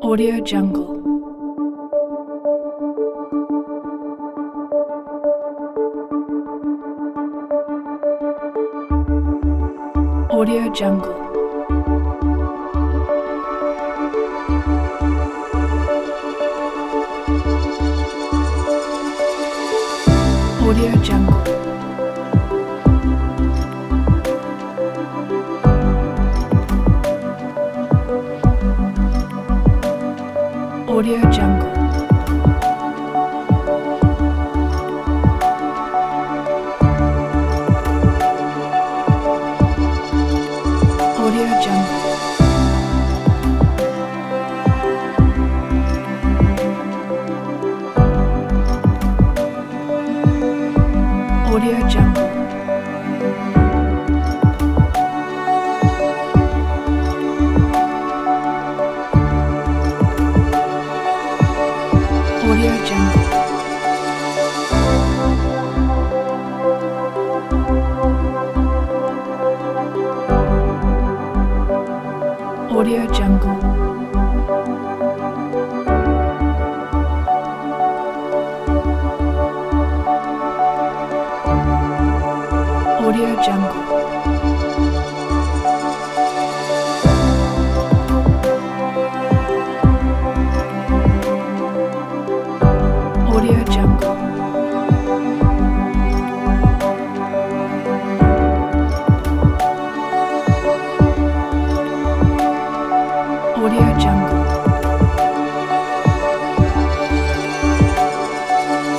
Audio Jungle. Audio Jungle. Audio Jungle. Audio Jungle. Audio Jungle. Audio Jungle. Audio Jungle. Audio Jungle. Audio Jungle. Audio Jungle. Audio Jungle.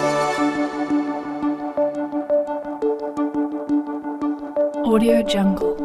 Audio Jungle.